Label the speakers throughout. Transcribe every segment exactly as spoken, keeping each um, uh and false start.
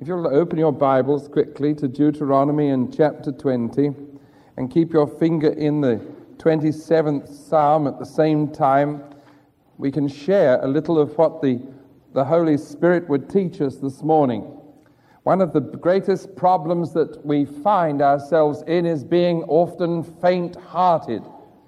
Speaker 1: If you'll open your Bibles quickly to Deuteronomy in chapter twenty and keep your finger in the twenty-seventh Psalm at the same time, we can share a little of what the, the Holy Spirit would teach us this morning. One of the greatest problems that we find ourselves in is being often faint-hearted.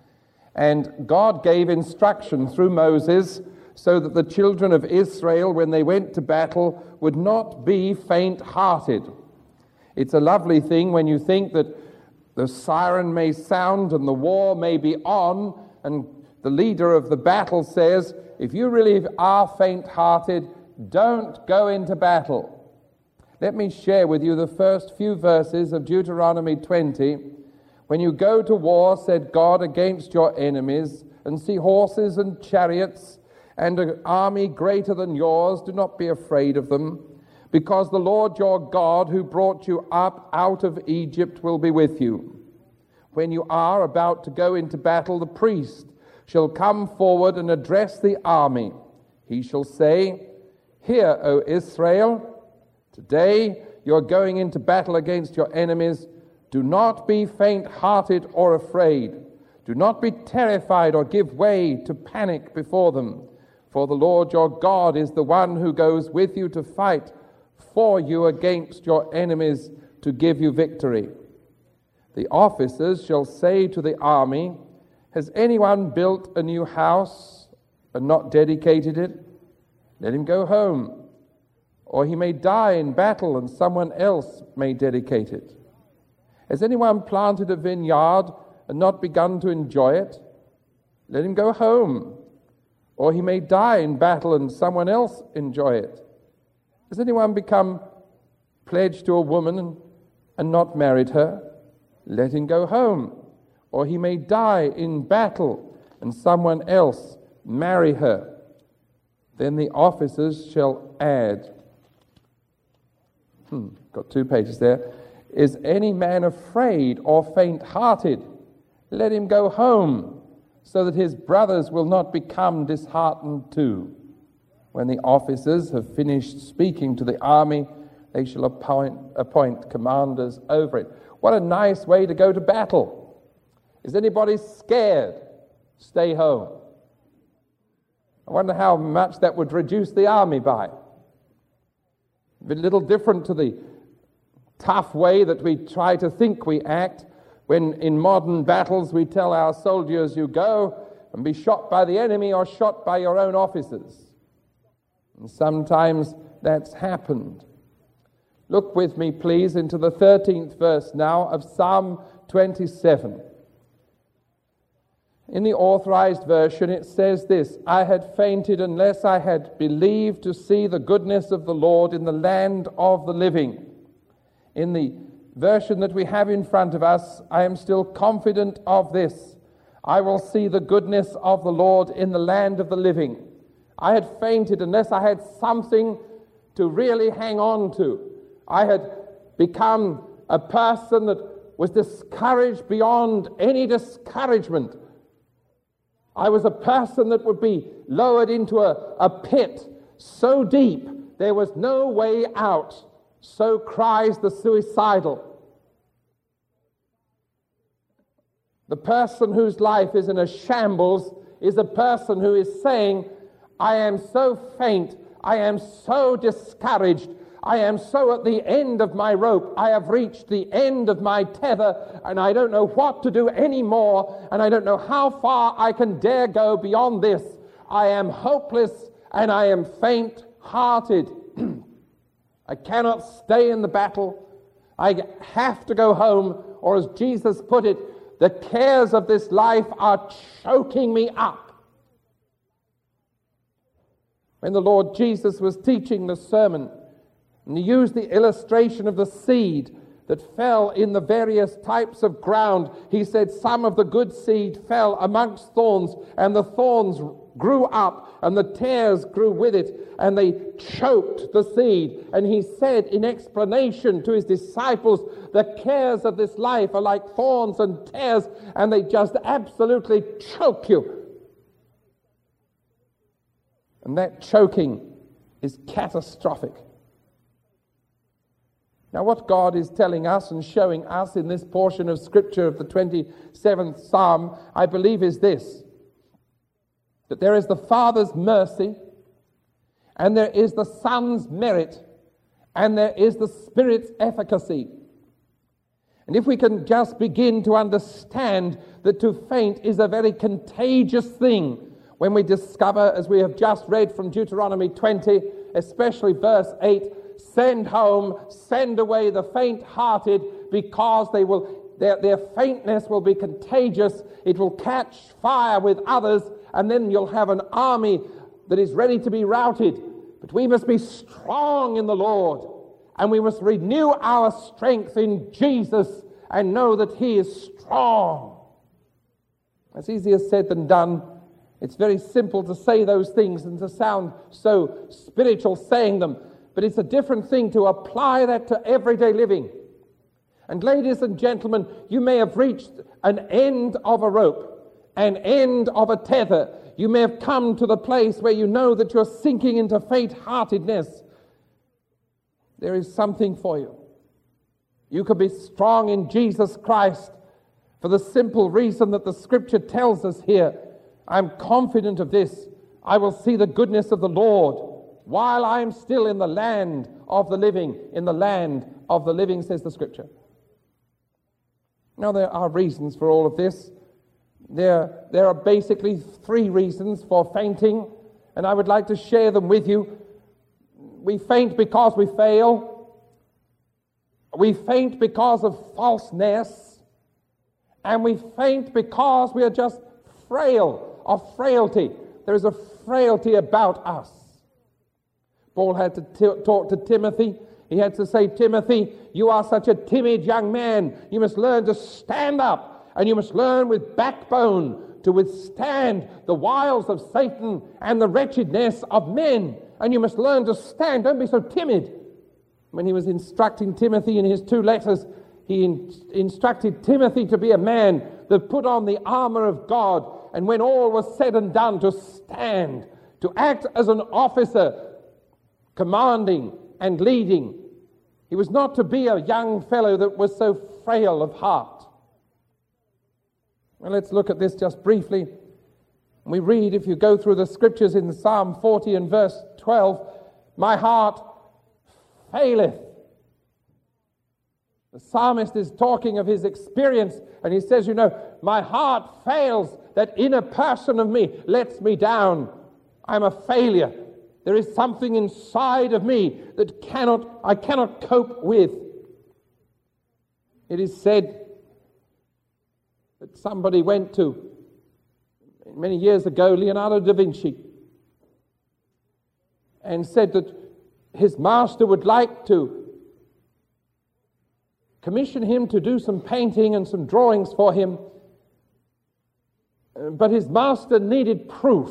Speaker 1: And God gave instruction through Moses so that the children of Israel, when they went to battle, would not be faint-hearted. It's a lovely thing when you think that the siren may sound and the war may be on, and the leader of the battle says, if you really are faint-hearted, don't go into battle. Let me share with you the first few verses of Deuteronomy twenty. When you go to war, said God, against your enemies, and see horses and chariots, and an army greater than yours, do not be afraid of them, because the Lord your God, who brought you up out of Egypt, will be with you. When you are about to go into battle, the priest shall come forward and address the army. He shall say, Hear, O Israel, today you are going into battle against your enemies. Do not be faint-hearted or afraid. Do not be terrified or give way to panic before them. For the Lord your God is the one who goes with you to fight for you against your enemies to give you victory. The officers shall say to the army, Has anyone built a new house and not dedicated it? Let him go home, or he may die in battle and someone else may dedicate it. Has anyone planted a vineyard and not begun to enjoy it? Let him go home, or he may die in battle and someone else enjoy it. Has anyone become pledged to a woman and, and not married her? Let him go home, or he may die in battle and someone else marry her. Then the officers shall add, hmm, got two pages there, Is any man afraid or faint-hearted? Let him go home, so that his brothers will not become disheartened too. When the officers have finished speaking to the army, they shall appoint, appoint commanders over it. What a nice way to go to battle. Is anybody scared? Stay home. I wonder how much that would reduce the army by. A little different to the tough way that we try to think we act. When in modern battles we tell our soldiers, you go and be shot by the enemy or shot by your own officers. And sometimes that's happened. Look with me, please, into the thirteenth verse now of Psalm twenty-seven. In the Authorized Version it says this, I had fainted unless I had believed to see the goodness of the Lord in the land of the living. In the version that we have in front of us, I am still confident of this. I will see the goodness of the Lord in the land of the living. I had fainted unless I had something to really hang on to. I had become a person that was discouraged beyond any discouragement. I was a person that would be lowered into a, a pit so deep there was no way out. So cries the suicidal. The person whose life is in a shambles is a person who is saying, I am so faint, I am so discouraged, I am so at the end of my rope, I have reached the end of my tether, and I don't know what to do anymore, and I don't know how far I can dare go beyond this. I am hopeless, and I am faint-hearted. I cannot stay in the battle. I have to go home, or as Jesus put it, the cares of this life are choking me up. When the Lord Jesus was teaching the sermon, and he used the illustration of the seed that fell in the various types of ground, he said some of the good seed fell amongst thorns, and the thorns grew up, and the tares grew with it, and they choked the seed. And he said in explanation to his disciples, the cares of this life are like thorns and tares, and they just absolutely choke you. And that choking is catastrophic. Now, what God is telling us and showing us in this portion of Scripture of the twenty-seventh Psalm, I believe, is this: that there is the Father's mercy, and there is the Son's merit, and there is the Spirit's efficacy. And if we can just begin to understand that to faint is a very contagious thing, when we discover, as we have just read from Deuteronomy twenty, especially verse eight, send home, send away the faint-hearted, because they will, their, their faintness will be contagious. It will catch fire with others, and then you'll have an army that is ready to be routed. But we must be strong in the Lord, and we must renew our strength in Jesus and know that He is strong. It's easier said than done. It's very simple to say those things and to sound so spiritual saying them. But it's a different thing to apply that to everyday living. And ladies and gentlemen, you may have reached an end of a rope, an end of a tether. You may have come to the place where you know that you're sinking into faint-heartedness. There is something for you. You can be strong in Jesus Christ for the simple reason that the Scripture tells us here. I'm confident of this. I will see the goodness of the Lord while I'm still in the land of the living. In the land of the living, says the Scripture. Now, there are reasons for all of this. There, there are basically three reasons for fainting, and I would like to share them with you. We faint because we fail. We faint because of falseness. And we faint because we are just frail, of frailty. There is a frailty about us. Paul had to t- talk to Timothy. He had to say, Timothy, you are such a timid young man. You must learn to stand up, and you must learn with backbone to withstand the wiles of Satan and the wretchedness of men. And you must learn to stand. Don't be so timid. When he was instructing Timothy in his two letters, he in- instructed Timothy to be a man that put on the armor of God, and when all was said and done, to stand, to act as an officer, commanding and leading. He was not to be a young fellow that was so frail of heart. Well, let's look at this just briefly. We read, if you go through the Scriptures in Psalm forty and verse twelve, my heart faileth. The psalmist is talking of his experience, and he says, you know, my heart fails. That inner person of me lets me down. I'm a failure. There is something inside of me that cannot, I cannot cope with. It is said that somebody went to, many years ago, Leonardo da Vinci, and said that his master would like to commission him to do some painting and some drawings for him, but his master needed proof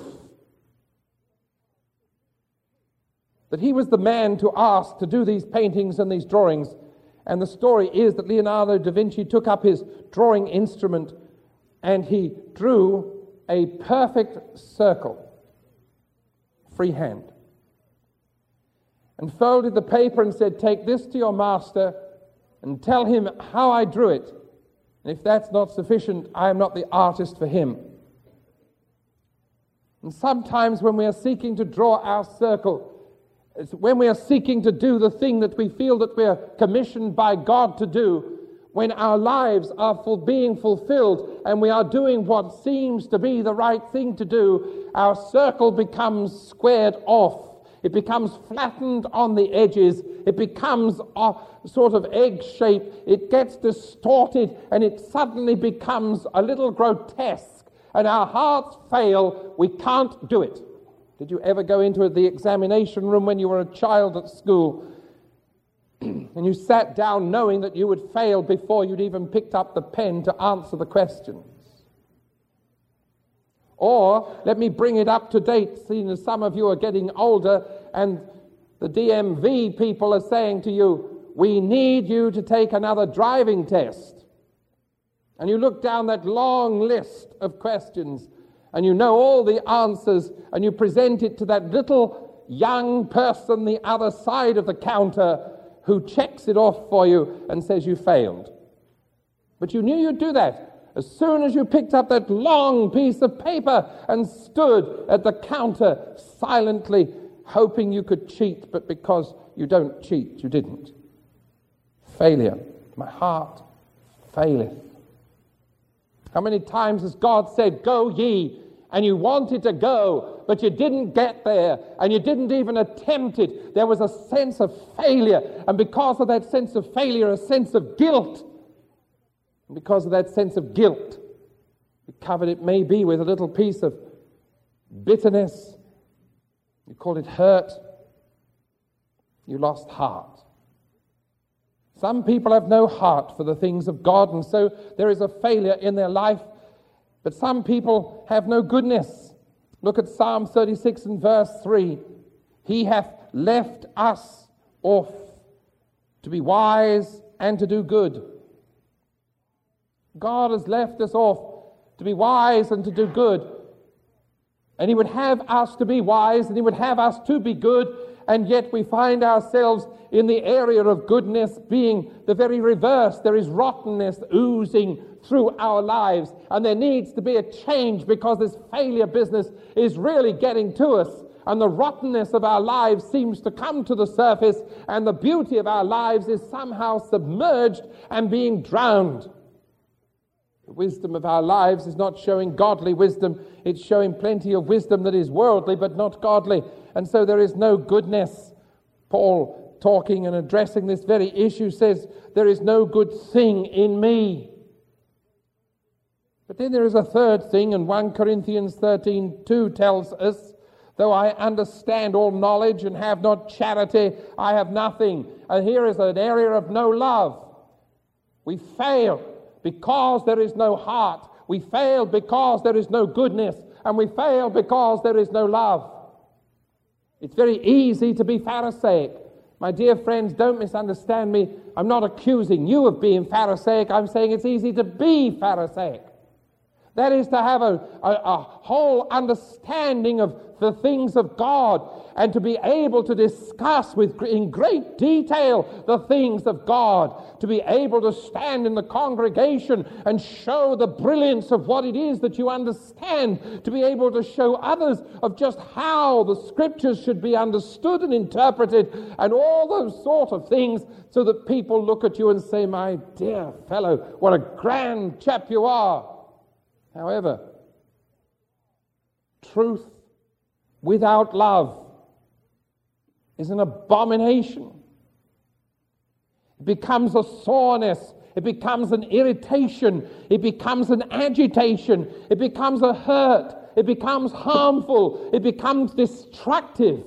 Speaker 1: that he was the man to ask to do these paintings and these drawings. And the story is that Leonardo da Vinci took up his drawing instrument and he drew a perfect circle, freehand, and folded the paper and said, take this to your master and tell him how I drew it. And if that's not sufficient, I am not the artist for him. And sometimes when we are seeking to draw our circle, when we are seeking to do the thing that we feel that we are commissioned by God to do, when our lives are full, being fulfilled and we are doing what seems to be the right thing to do, our circle becomes squared off. It becomes flattened on the edges. It becomes a sort of egg-shaped. It gets distorted, and it suddenly becomes a little grotesque. And our hearts fail. We can't do it. Did you ever go into the examination room when you were a child at school and you sat down knowing that you would fail before you'd even picked up the pen to answer the questions? Or, let me bring it up to date, seeing as some of you are getting older and the D M V people are saying to you, we need you to take another driving test. And you look down that long list of questions and you know all the answers, and you present it to that little young person the other side of the counter, who checks it off for you and says you failed. But you knew you'd do that as soon as you picked up that long piece of paper and stood at the counter silently hoping you could cheat, but because you don't cheat, you didn't. Failure. My heart faileth. How many times has God said, go ye, and you wanted to go, but you didn't get there, and you didn't even attempt it. There was a sense of failure, and because of that sense of failure, a sense of guilt. And because of that sense of guilt, you covered it maybe with a little piece of bitterness. You called it hurt. You lost heart. Some people have no heart for the things of God, and so there is a failure in their life. But some people have no goodness. Look at Psalm thirty-six and verse three. He hath left us off to be wise and to do good. God has left us off to be wise and to do good. And he would have us to be wise, and he would have us to be good, and yet we find ourselves in the area of goodness being the very reverse. There is rottenness oozing through our lives, and there needs to be a change because this failure business is really getting to us, and the rottenness of our lives seems to come to the surface, and the beauty of our lives is somehow submerged and being drowned. The wisdom of our lives is not showing godly wisdom. It's showing plenty of wisdom that is worldly but not godly. And so there is no goodness. Paul, talking and addressing this very issue, says, there is no good thing in me. But then there is a third thing, and First Corinthians thirteen two tells us, though I understand all knowledge and have not charity, I have nothing. And here is an area of no love. We fail because there is no heart. We fail because there is no goodness. And we fail because there is no love. It's very easy to be Pharisaic. My dear friends, don't misunderstand me. I'm not accusing you of being Pharisaic. I'm saying it's easy to be Pharisaic. That is to have a, a, a whole understanding of the things of God and to be able to discuss with in great detail the things of God, to be able to stand in the congregation and show the brilliance of what it is that you understand, to be able to show others of just how the scriptures should be understood and interpreted and all those sort of things, so that people look at you and say, my dear fellow, what a grand chap you are. However, truth without love is an abomination. It becomes a soreness. It becomes an irritation. It becomes an agitation. It becomes a hurt. It becomes harmful. It becomes destructive.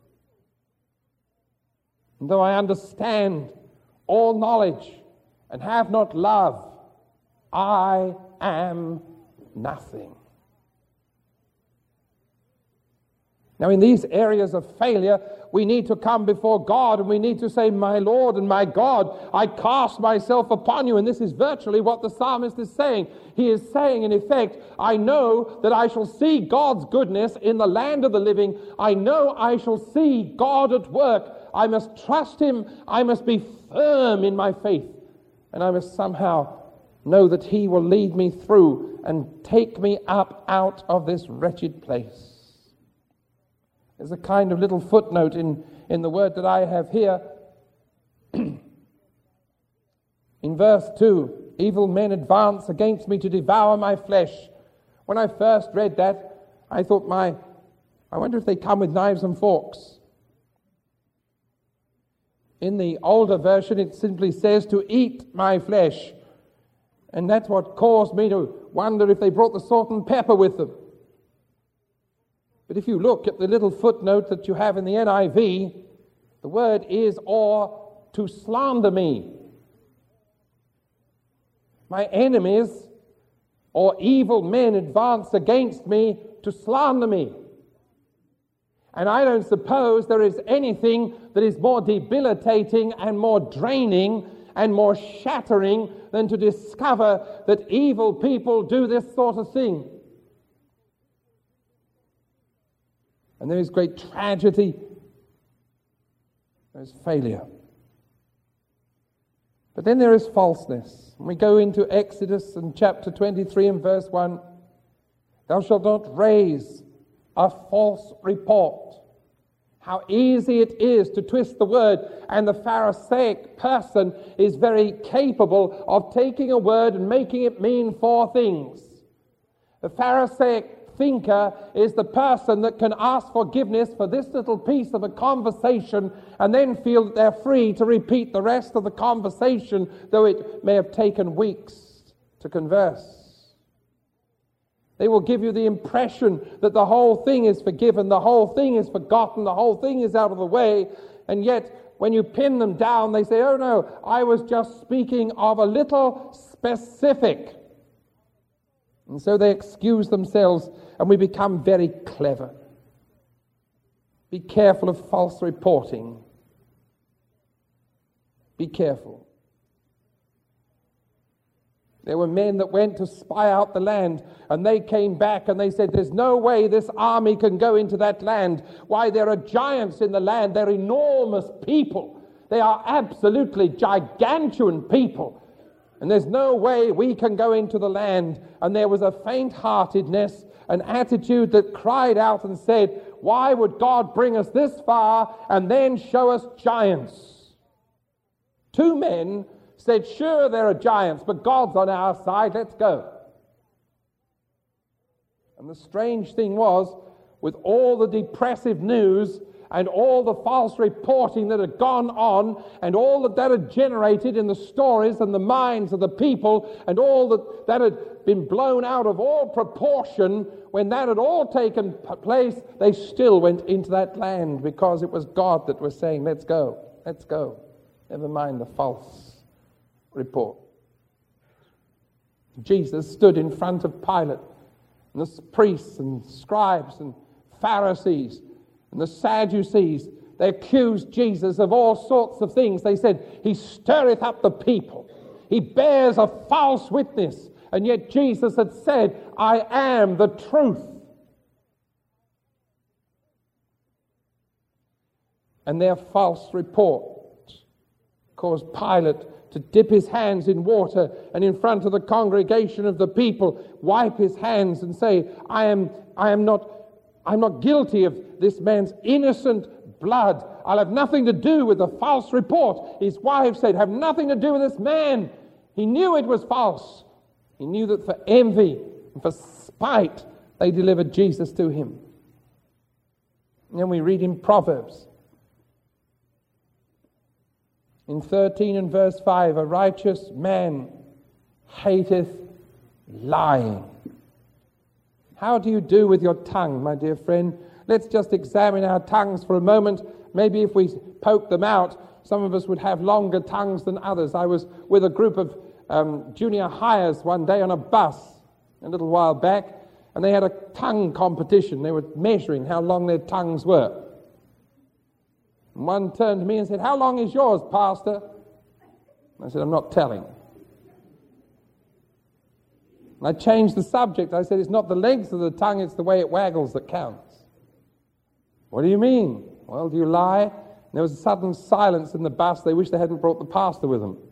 Speaker 1: And though I understand all knowledge and have not love, I am nothing. Now, in these areas of failure, we need to come before God and we need to say, my Lord and my God, I cast myself upon you. And this is virtually what the psalmist is saying. He is saying, in effect, I know that I shall see God's goodness in the land of the living. I know I shall see God at work. I must trust him. I must be firm in my faith. And I must somehow know that he will lead me through and take me up out of this wretched place. There's a kind of little footnote in, in the word that I have here. In verse two, evil men advance against me to devour my flesh. When I first read that, I thought, my, I wonder if they come with knives and forks. In the older version, it simply says to eat my flesh. And that's what caused me to wonder if they brought the salt and pepper with them. But if you look at the little footnote that you have in the N I V, the word is, or to slander me. My enemies or evil men advance against me to slander me. And I don't suppose there is anything that is more debilitating and more draining and more shattering than to discover that evil people do this sort of thing. And there is great tragedy. There is failure. But then there is falseness. We go into Exodus and chapter twenty-three and verse one. Thou shalt not raise a false report. How easy it is to twist the word, and the Pharisaic person is very capable of taking a word and making it mean four things. The Pharisaic thinker is the person that can ask forgiveness for this little piece of a conversation and then feel that they're free to repeat the rest of the conversation, though it may have taken weeks to converse. They will give you the impression that the whole thing is forgiven, the whole thing is forgotten, the whole thing is out of the way, and yet when you pin them down, they say, oh no, I was just speaking of a little specific. And so they excuse themselves, and we become very clever. Be careful of false reporting. Be careful. There were men that went to spy out the land, and they came back and they said, there's no way this army can go into that land. Why, there are giants in the land. They're enormous people. They are absolutely gigantuan people. And there's no way we can go into the land. And there was a faint-heartedness, an attitude that cried out and said, why would God bring us this far and then show us giants? Two men said, sure, there are giants, but God's on our side, let's go. And the strange thing was, with all the depressive news and all the false reporting that had gone on, and all that that had generated in the stories and the minds of the people, and all that that had been blown out of all proportion, when that had all taken place, they still went into that land, because it was God that was saying, let's go, let's go. Never mind the false report. Jesus stood in front of Pilate, and the priests and scribes and Pharisees and the Sadducees, they accused Jesus of all sorts of things. They said, he stirreth up the people. He bears a false witness. And yet Jesus had said, I am the truth. And their false report caused Pilate to dip his hands in water and in front of the congregation of the people, wipe his hands and say, I am, I am not I'm not guilty of this man's innocent blood. I'll have nothing to do with the false report. His wife said, have nothing to do with this man. He knew it was false. He knew that for envy and for spite, they delivered Jesus to him. And then we read in Proverbs, in thirteen and verse five, a righteous man hateth lying. How do you do with your tongue, my dear friend? Let's just examine our tongues for a moment. Maybe if we poke them out, some of us would have longer tongues than others. I was with a group of um, junior hires one day on a bus a little while back, and they had a tongue competition. They were measuring how long their tongues were. And one turned to me and said, how long is yours, Pastor? I said, I'm not telling. I changed the subject. I said, it's not the length of the tongue, it's the way it waggles that counts. What do you mean? Well, do you lie? And there was a sudden silence in the bus. They wished they hadn't brought the pastor with them.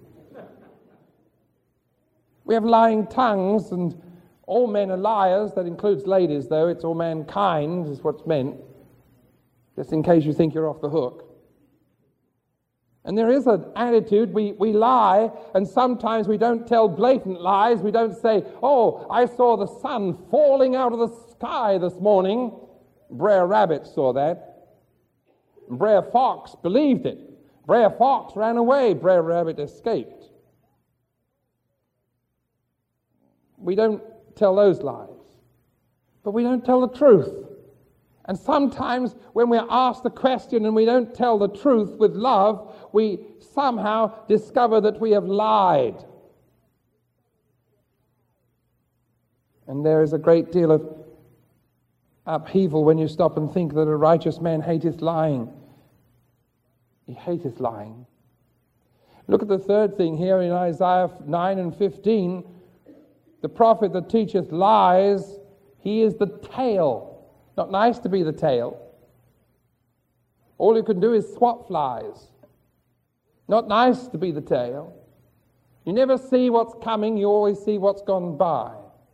Speaker 1: We have lying tongues, and all men are liars. That includes ladies, though. It's all mankind is what's meant, just in case you think you're off the hook. And there is an attitude, we, we lie, and sometimes we don't tell blatant lies. We don't say, oh, I saw the sun falling out of the sky this morning. Brer Rabbit saw that. Brer Fox believed it. Brer Fox ran away. Brer Rabbit escaped. We don't tell those lies. But we don't tell the truth. And sometimes when we're asked a question and we don't tell the truth with love, we somehow discover that we have lied. And there is a great deal of upheaval when you stop and think that a righteous man hateth lying. He hateth lying. Look at the third thing here in Isaiah nine and fifteen. The prophet that teacheth lies, he is the tail. Not nice to be the tail. All you can do is swat flies. Not nice to be the tail. You never see what's coming, you always see what's gone by.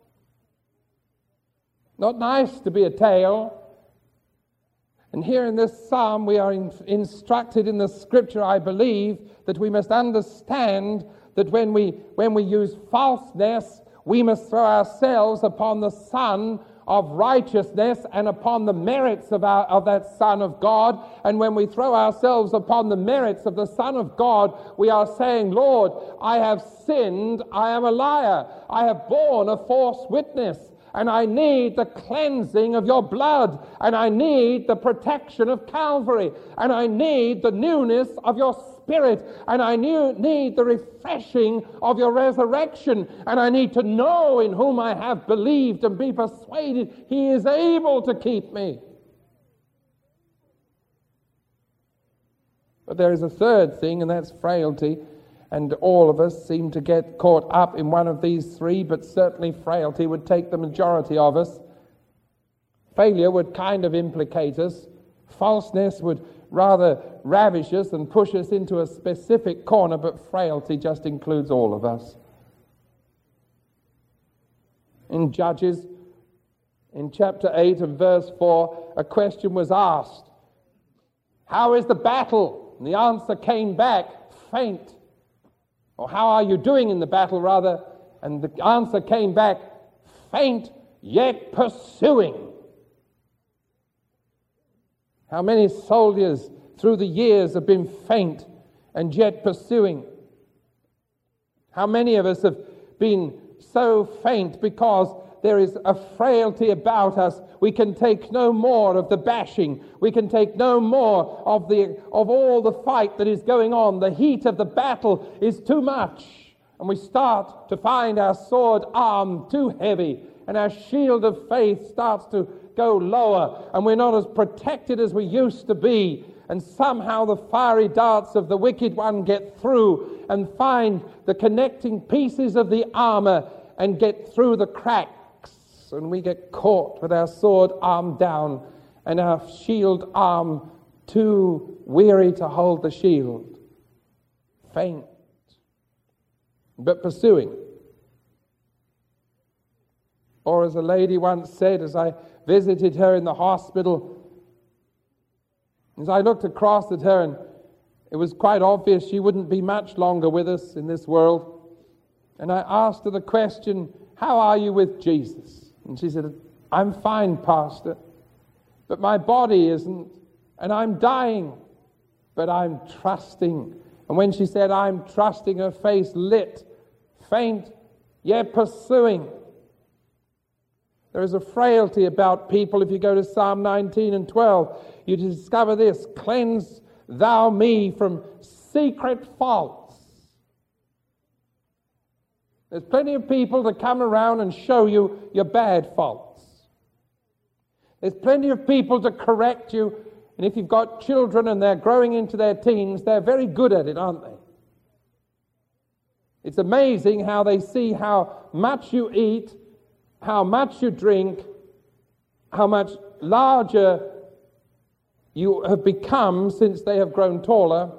Speaker 1: Not nice to be a tail. And here in this psalm we are in, instructed in the scripture, I believe, that we must understand that when we, when we use falseness, we must throw ourselves upon the Son of righteousness and upon the merits of, our, of that Son of God. And when we throw ourselves upon the merits of the Son of God, we are saying, Lord, I have sinned, I am a liar, I have borne a false witness, and I need the cleansing of your blood, and I need the protection of Calvary, and I need the newness of your Spirit, and I need the refreshing of your resurrection, and I need to know in whom I have believed and be persuaded he is able to keep me. But there is a third thing, and that's frailty. And all of us seem to get caught up in one of these three, but certainly frailty would take the majority of us. Failure would kind of implicate us. Falseness would rather ravish us and push us into a specific corner, but frailty just includes all of us. In Judges, in chapter eight and verse four, a question was asked, how is the battle? And the answer came back, faint. Or how are you doing in the battle, rather? And the answer came back, faint yet pursuing. How many soldiers through the years have been faint and yet pursuing? How many of us have been so faint because there is a frailty about us? We can take no more of the bashing. We can take no more of the of all the fight that is going on. The heat of the battle is too much. And we start to find our sword arm too heavy, and our shield of faith starts to go lower, and we're not as protected as we used to be. And somehow the fiery darts of the wicked one get through and find the connecting pieces of the armor and get through the cracks. And we get caught with our sword arm down and our shield arm too weary to hold the shield. Faint, but pursuing. Or as a lady once said, as I visited her in the hospital, as I looked across at her, and it was quite obvious she wouldn't be much longer with us in this world. And I asked her the question, how are you with Jesus? And she said, I'm fine, Pastor, but my body isn't, and I'm dying, but I'm trusting. And when she said, I'm trusting, her face lit, faint, yet pursuing. There is a frailty about people. If you go to Psalm nineteen and twelve, you discover this, cleanse thou me from secret faults. There's plenty of people to come around and show you your bad faults. There's plenty of people to correct you, and if you've got children and they're growing into their teens, they're very good at it, aren't they? It's amazing how they see how much you eat, how much you drink, how much larger you have become since they have grown taller,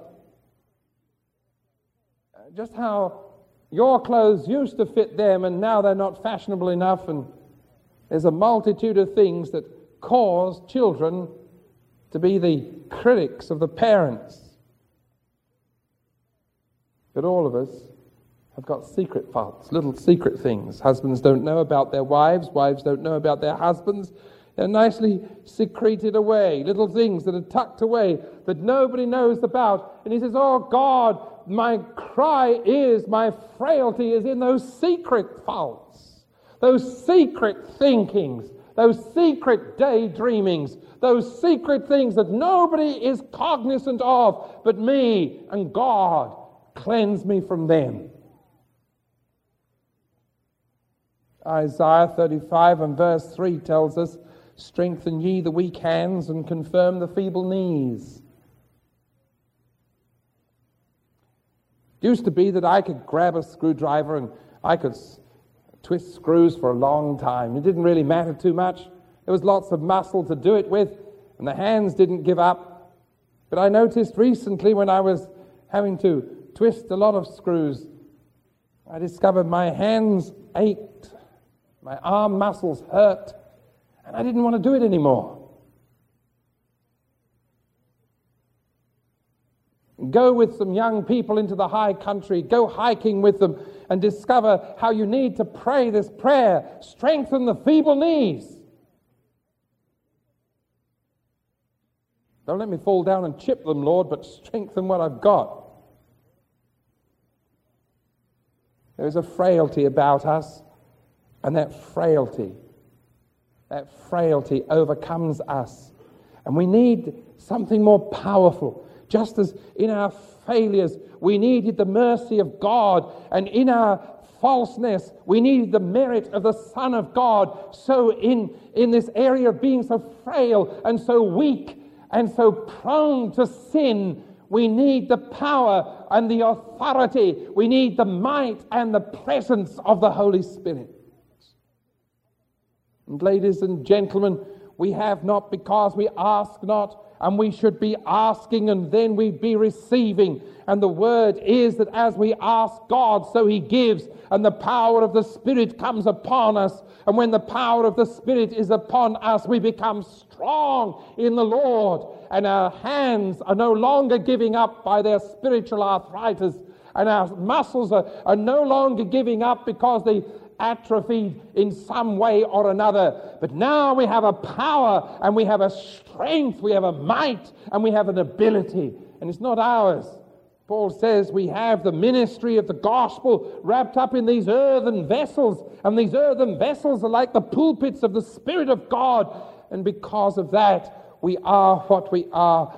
Speaker 1: just how your clothes used to fit them and now they're not fashionable enough, and there's a multitude of things that cause children to be the critics of the parents. But all of us have got secret faults, little secret things. Husbands don't know about their wives, wives don't know about their husbands. They're nicely secreted away, little things that are tucked away that nobody knows about. And he says, oh God, my cry is, my frailty is in those secret faults, those secret thinkings, those secret daydreamings, those secret things that nobody is cognizant of but me and God. Cleanse me from them. Isaiah thirty-five and verse three tells us, strengthen ye the weak hands and confirm the feeble knees. It used to be that I could grab a screwdriver and I could s- twist screws for a long time. It didn't really matter too much. There was lots of muscle to do it with, and the hands didn't give up. But I noticed recently when I was having to twist a lot of screws, I discovered my hands ached, my arm muscles hurt, and I didn't want to do it anymore. Go with some young people into the high country, go hiking with them, and discover how you need to pray this prayer. Strengthen the feeble knees. Don't let me fall down and chip them, Lord, but strengthen what I've got. There is a frailty about us, and that frailty, that frailty overcomes us. And we need something more powerful. Just as in our failures we needed the mercy of God, and in our falseness we needed the merit of the Son of God, so in, in this area of being so frail and so weak and so prone to sin, we need the power and the authority. We need the might and the presence of the Holy Spirit. And ladies and gentlemen, we have not because we ask not, and we should be asking, and then we be receiving. And the word is that as we ask God, so He gives, and the power of the Spirit comes upon us. And when the power of the Spirit is upon us, we become strong in the Lord, and our hands are no longer giving up by their spiritual arthritis, and our muscles are, are no longer giving up because they atrophied in some way or another. But now we have a power, and we have a strength, we have a might, and we have an ability, and it's not ours. Paul says we have the ministry of the gospel wrapped up in these earthen vessels, and these earthen vessels are like the pulpits of the Spirit of God, and because of that we are what we are.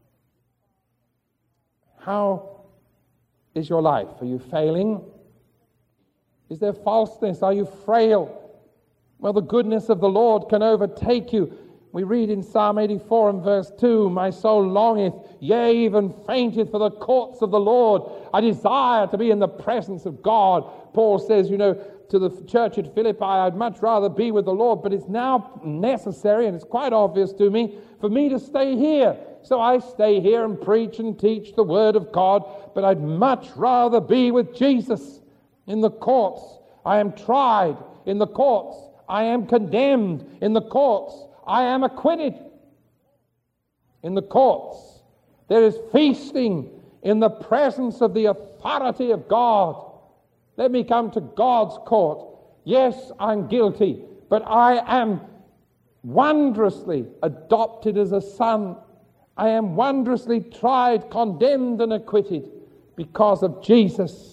Speaker 1: How is your life? Are you failing? Is there falseness? Are you frail? Well, the goodness of the Lord can overtake you. We read in Psalm eighty-four and verse two, my soul longeth, yea, even fainteth for the courts of the Lord. I desire to be in the presence of God. Paul says, you know, to the church at Philippi, I'd much rather be with the Lord, but it's now necessary, and it's quite obvious to me, for me to stay here. So I stay here and preach and teach the Word of God, but I'd much rather be with Jesus. In the courts, I am tried. In the courts, I am condemned. In the courts, I am acquitted. In the courts, there is feasting in the presence of the authority of God. Let me come to God's court. Yes, I'm guilty, but I am wondrously adopted as a son. I am wondrously tried, condemned, and acquitted because of Jesus.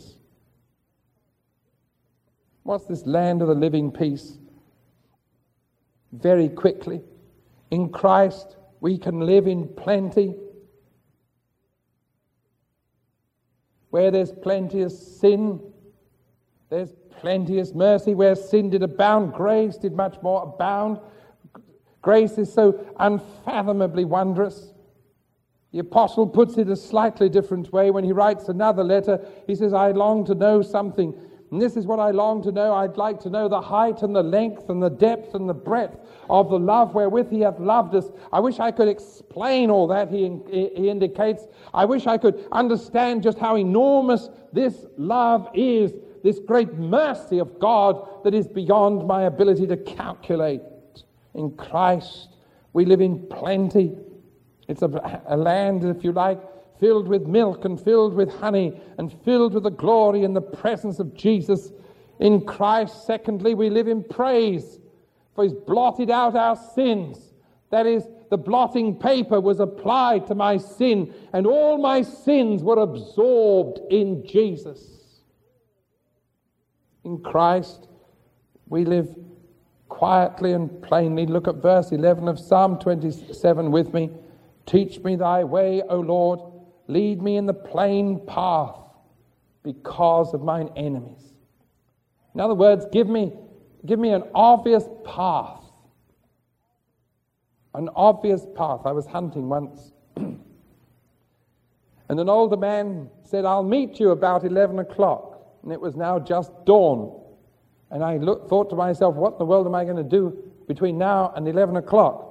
Speaker 1: What's this land of the living peace? Very quickly, in Christ, we can live in plenty. Where there's plenteous sin, there's plenteous mercy. Where sin did abound, grace did much more abound. Grace is so unfathomably wondrous. The apostle puts it a slightly different way when he writes another letter. He says, I long to know something. And this is what I long to know. I'd like to know the height and the length and the depth and the breadth of the love wherewith He hath loved us. I wish I could explain all that, he, he indicates. I wish I could understand just how enormous this love is, this great mercy of God that is beyond my ability to calculate. In Christ, we live in plenty. It's a, a land, if you like, filled with milk and filled with honey and filled with the glory and the presence of Jesus. In Christ, secondly, we live in praise, for He's blotted out our sins. That is, the blotting paper was applied to my sin, and all my sins were absorbed in Jesus. In Christ, we live quietly and plainly. Look at verse eleven of Psalm twenty-seven with me. Teach me thy way, O Lord. Lead me in the plain path because of mine enemies. In other words, give me, give me an obvious path. An obvious path. I was hunting once. And an older man said, I'll meet you about eleven o'clock. And it was now just dawn. And I looked, thought to myself, what in the world am I going to do between now and eleven o'clock?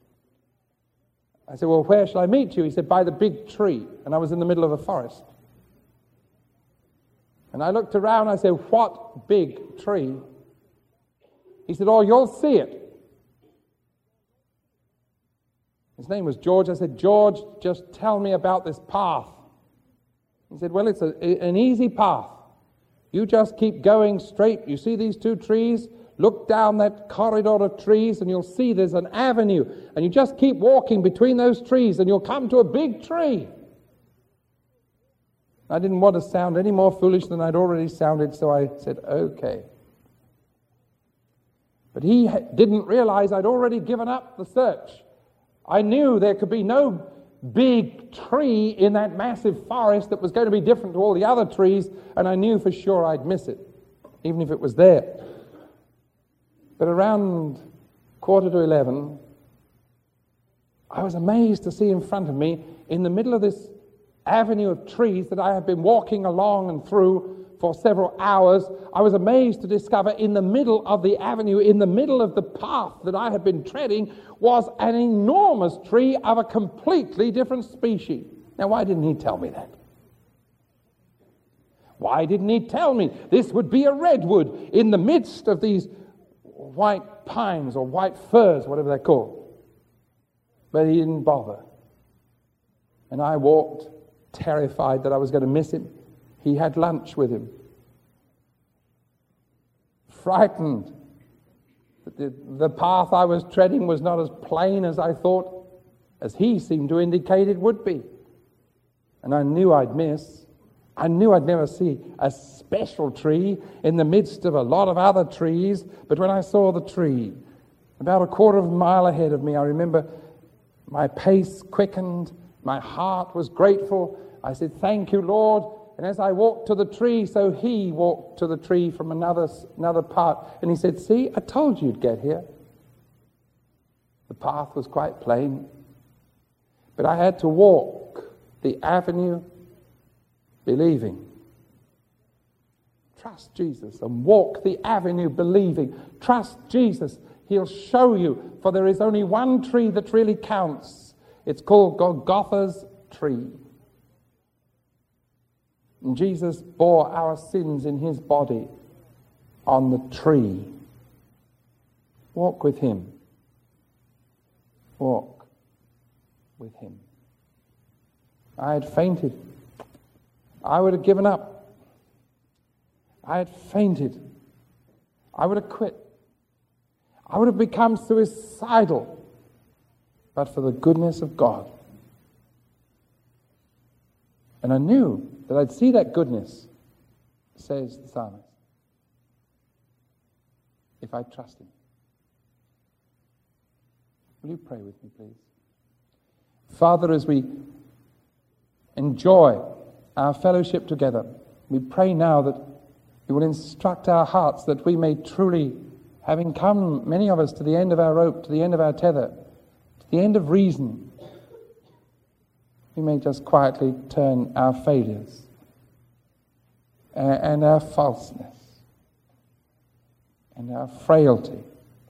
Speaker 1: I said, well, where shall I meet you? He said, by the big tree. And I was in the middle of a forest. And I looked around, I said, what big tree? He said, oh, you'll see it. His name was George. I said, George, just tell me about this path. He said, well, it's a, an easy path. You just keep going straight. You see these two trees? Look down that corridor of trees and you'll see there's an avenue. And you just keep walking between those trees and you'll come to a big tree. I didn't want to sound any more foolish than I'd already sounded, so I said, okay. But he ha- didn't realize I'd already given up the search. I knew there could be no big tree in that massive forest that was going to be different to all the other trees, and I knew for sure I'd miss it, even if it was there. But around quarter to eleven, I was amazed to see in front of me, in the middle of this avenue of trees that I had been walking along and through for several hours, I was amazed to discover in the middle of the avenue, in the middle of the path that I had been treading, was an enormous tree of a completely different species. Now, why didn't he tell me that? Why didn't he tell me this would be a redwood in the midst of these white pines or white firs, whatever they're called? But he didn't bother. And I walked terrified that I was going to miss him. He had lunch with him. Frightened that the, the path I was treading was not as plain as I thought, as he seemed to indicate it would be. And I knew I'd miss. I knew I'd never see a special tree in the midst of a lot of other trees. But when I saw the tree, about a quarter of a mile ahead of me, I remember my pace quickened. My heart was grateful. I said, thank you, Lord. And as I walked to the tree, so he walked to the tree from another, another part. And he said, see, I told you you'd get here. The path was quite plain. But I had to walk the avenue believing. Trust Jesus and walk the avenue believing. Trust Jesus. He'll show you. For there is only one tree that really counts. It's called Golgotha's tree. And Jesus bore our sins in his body on the tree. Walk with him. Walk with him. I had fainted. I would have given up. I had fainted. I would have quit. I would have become suicidal. But for the goodness of God. And I knew that I'd see that goodness, says the psalmist, if I trust him. Will you pray with me, please? Father, as we enjoy our fellowship together, we pray now that you will instruct our hearts that we may truly, having come, many of us, to the end of our rope, to the end of our tether, to the end of reason, we may just quietly turn our failures and our falseness and our frailty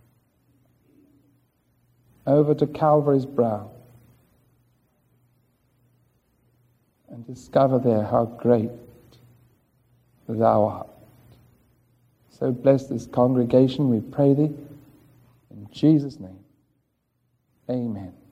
Speaker 1: over to Calvary's brow and discover there how great thou art. So bless this congregation, we pray thee, in Jesus' name. Amen.